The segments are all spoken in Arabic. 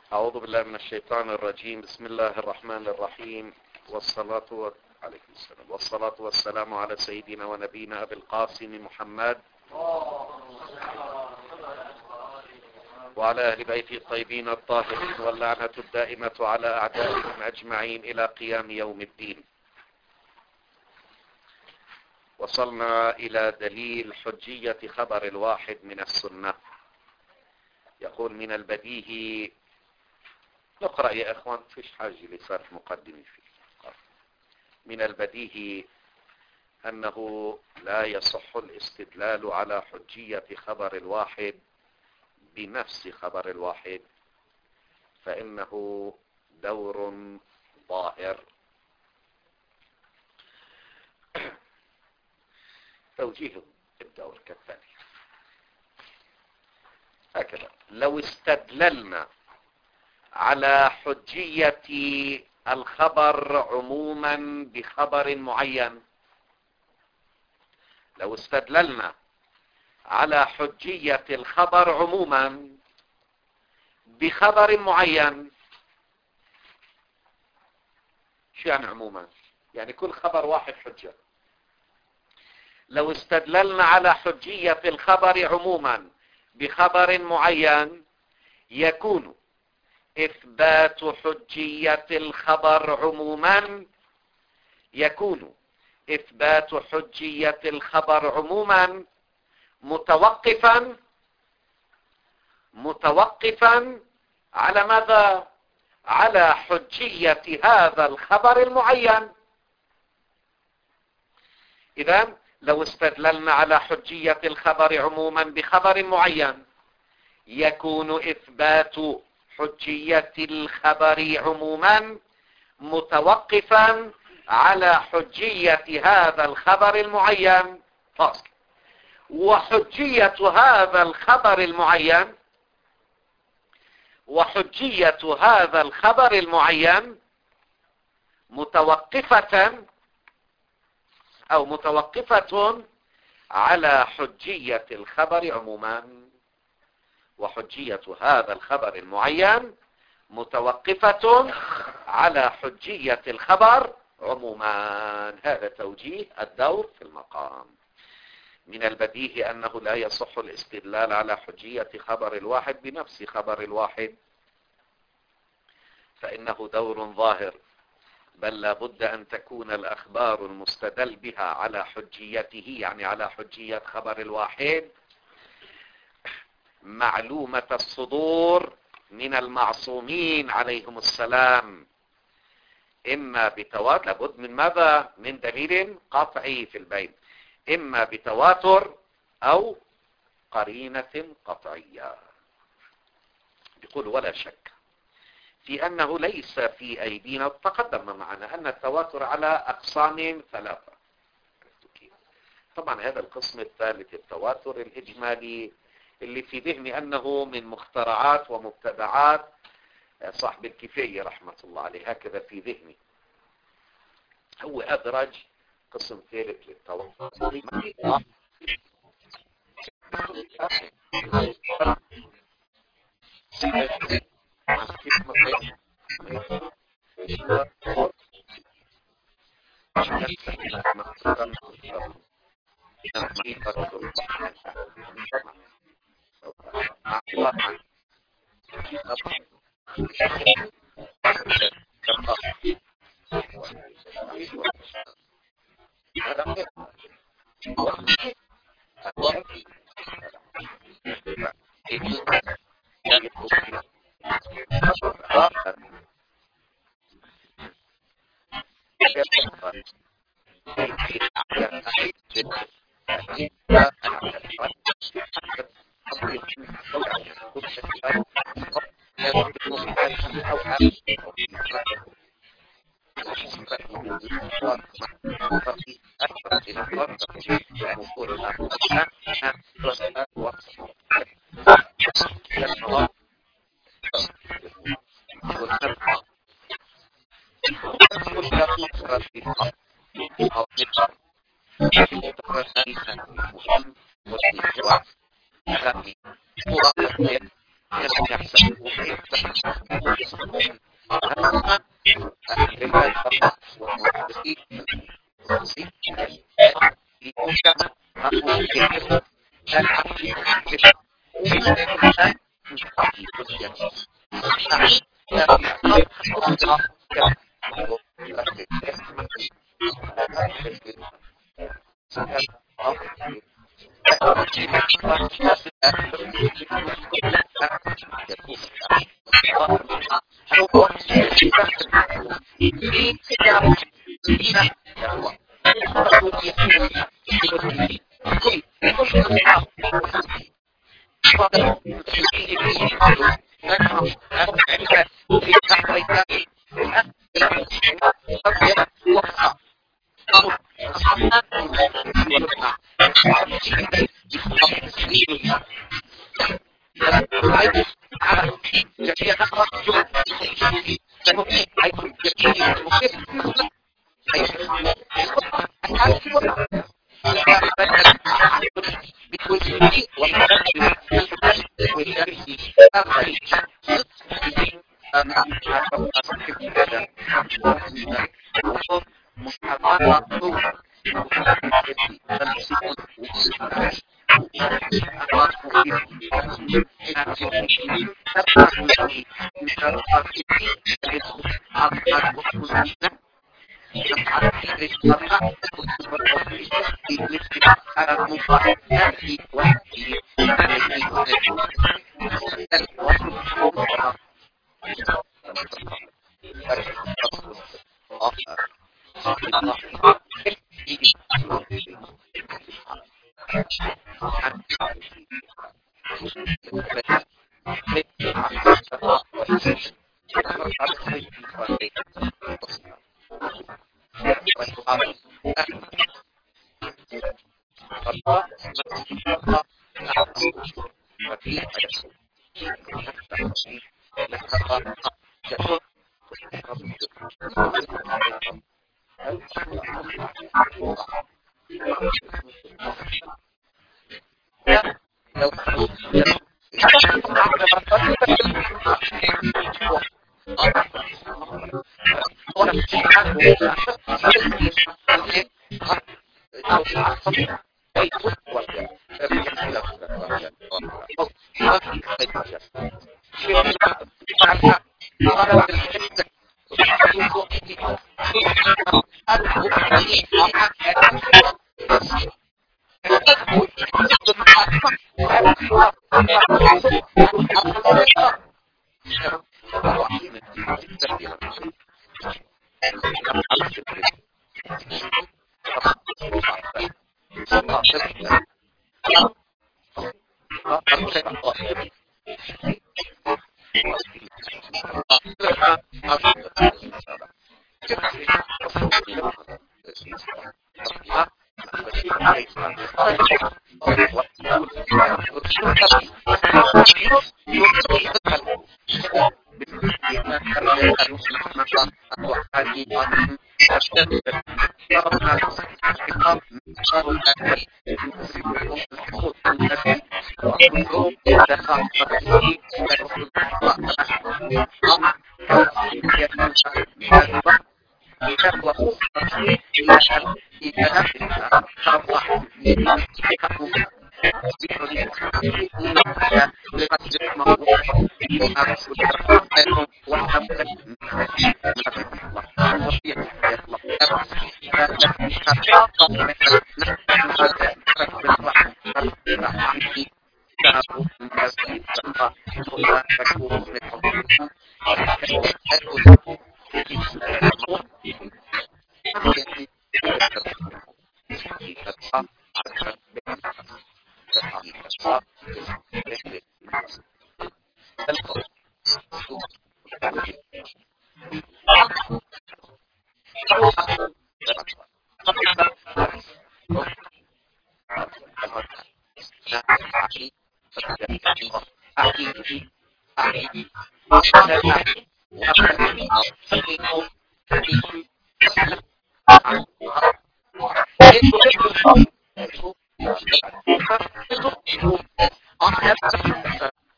أعوذ بالله من الشيطان الرجيم. بسم الله الرحمن الرحيم، والصلاة والسلام على سيدنا ونبينا أبي القاسم محمد وعلى أهل بيته الطيبين الطاهرين، واللعنة الدائمة على أعدائهم أجمعين إلى قيام يوم الدين. وصلنا إلى دليل حجية خبر الواحد من السنة. يقول: من البديهي، نقرأ يا إخوان، فيش حاجة لصرف مقدمي فيه. من البديهي أنه لا يصح الاستدلال على حجية خبر الواحد بنفس خبر الواحد، فإنه دور ظاهر. توجيه الدور كالتالي: هكذا: لو استدللنا على حجية الخبر عموما بخبر معين، لو استدللنا على حجية الخبر عموما بخبر معين. شو يعني عموما؟ يعني كل خبر واحد حجة. لو استدللنا على حجية الخبر عموما بخبر معين، يكون إثبات حجية الخبر عموما متوقفا على ماذا؟ على حجية هذا الخبر المعين. إذن لو استدللنا على حجية الخبر عموما بخبر معين، يكون إثبات حجية الخبر عموما متوقفا على حجية هذا الخبر المعين. فاصل. وحجية هذا الخبر المعين متوقفة على حجية الخبر عموما. وحجية هذا الخبر المعين متوقفة على حجية الخبر عموما. هذا توجيه الدور في المقام. من البديهي أنه لا يصح الاستدلال على حجية خبر الواحد بنفس خبر الواحد، فإنه دور ظاهر، بل لا بد أن تكون الأخبار المستدل بها على حجيته، يعني على حجية خبر الواحد، معلومة الصدور من المعصومين عليهم السلام، إما بتواتر، لابد من ماذا؟ من دليل قطعي في البين، إما بتواتر أو قرينة قطعية. يقول: ولا شك في أنه ليس في أيدينا، تقدم معنا أن التواتر على أقسام ثلاثة. طبعا هذا القسم الثالث، التواتر الإجمالي، اللي في ذهني أنه من مخترعات ومبتدعات صاحب الكفاية رحمة الله عليه، هكذا في ذهني. هو أدرج قسم ثالث للتواتر.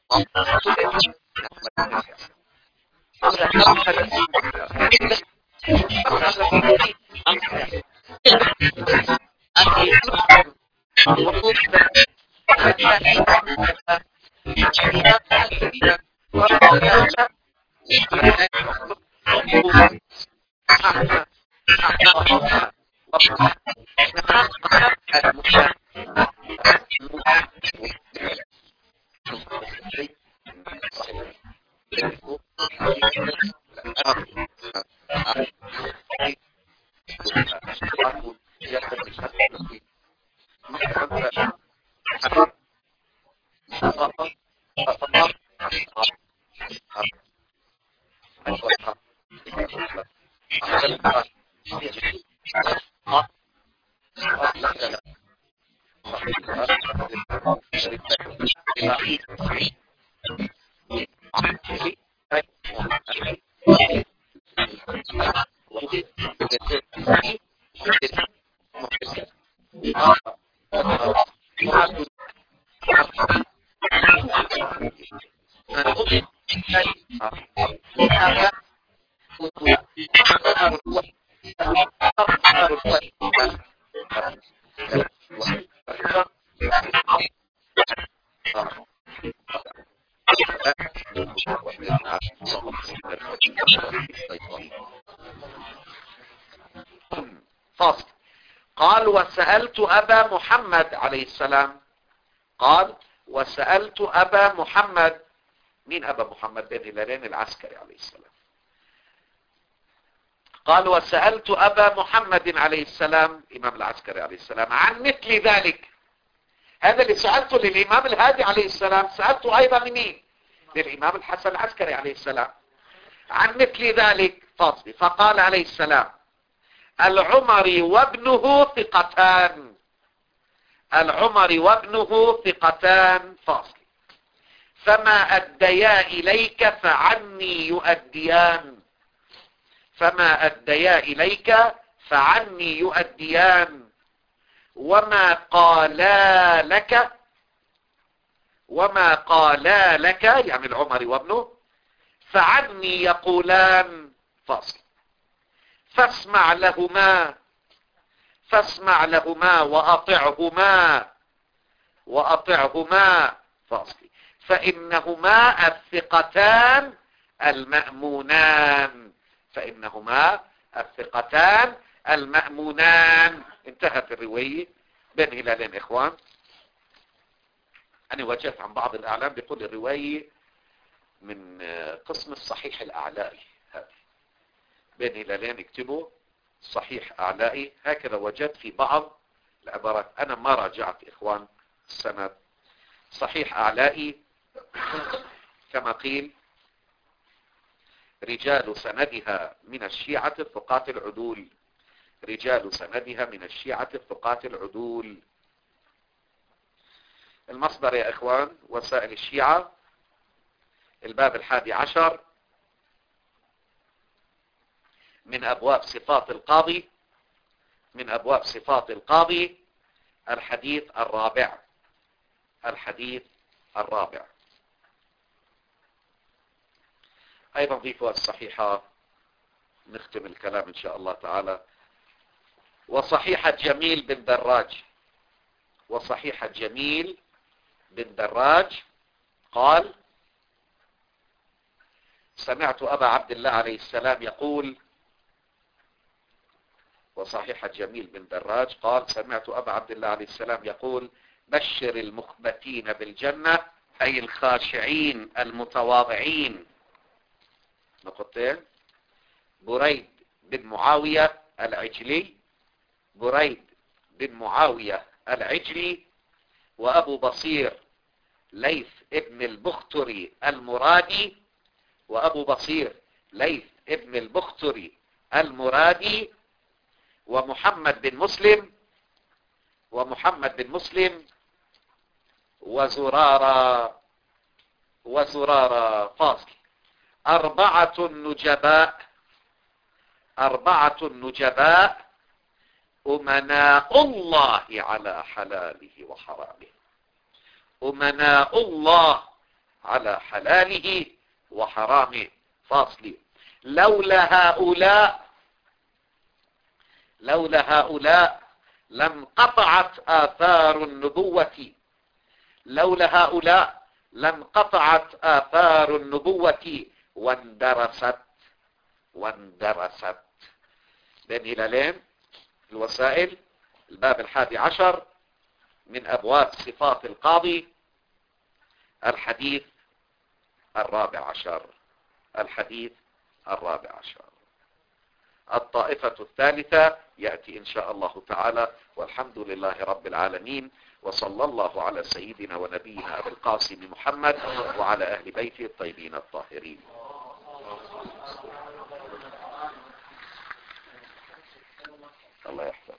فاصل. قال وسألت أبا محمد عليه السلام. قال وسألت أبا محمد. مين أبا محمد؟ بن هلالين العسكري عليه السلام. قال وسألت أبا محمد عليه السلام إمام العسكري عليه السلام عن مثل ذلك. هذا اللي سألته للإمام الهادي عليه السلام سألته أيضا لمين؟ للإمام الحسن العسكري عليه السلام عن مثل ذلك. فاصل. فقال عليه السلام العمري وابنه ثقتان. العمري وابنه ثقتان. فاصل. فما أديا إليك فعني يؤديان. فما أديا إليك فعني يؤديان. وما قالا لك. وما قالا لك يعني العمري وابنه فعني يقولان. فاصل. فاسمع لهما. فاسمع لهما وأطعهما. وأطعهما. فاصل. فإنهما الثقتان المأمونان. فإنهما الثقتان المأمونان. انتهت الرواية. بين هلالين إخوان. أنا وجدت عن بعض الأعلام بيقول الرواية من قسم الصحيح الأعلائي. بين هلالين اكتبوا صحيح أعلائي. هكذا وجدت في بعض العبارات. أنا ما راجعت إخوان السند. صحيح أعلائي كما قيل رجال سندها من الشيعة الثقات العدول. رجال سندها من الشيعة الثقات العدول. المصدر يا إخوان وسائل الشيعة الباب 11 من أبواب صفات القاضي. من أبواب صفات القاضي الحديث الرابع. الحديث الرابع. أيضا ضيفوا الصحيحة نختم الكلام إن شاء الله تعالى. وصحيحة جميل بن دراج. وصحيحة جميل بن دراج قال سمعت أبا عبد الله عليه السلام يقول. وصحيحة جميل بن دراج قال سمعت أبا عبد الله عليه السلام يقول بشر المخبتين بالجنة أي الخاشعين المتواضعين. نقطتين. بريد بن معاوية العجلي. بريد بن معاوية العجلي وأبو بصير ليث ابن البختري المرادي. وأبو بصير ليث ابن البختري المرادي ومحمد بن مسلم. ومحمد بن مسلم وزرارة. وزرارة. فاصل. أربعة نجباء. أربعة نجباء أمناء الله على حلاله وحرامه. أمناء الله على حلاله وحرامه. فاصل. لولا هؤلاء لم قطعت آثار النبوة. لولا هؤلاء لم قطعت آثار النبوة واندرست. بين هلالين الوسائل، الباب 11 من أبواب صفات القاضي، الحديث 14. الحديث 14. الطائفة الثالثة يأتي إن شاء الله تعالى، والحمد لله رب العالمين، وصلى الله على سيدنا ونبينا أبي القاسم محمد وعلى أهل بيته الطيبين الطاهرين. الله يحفظ.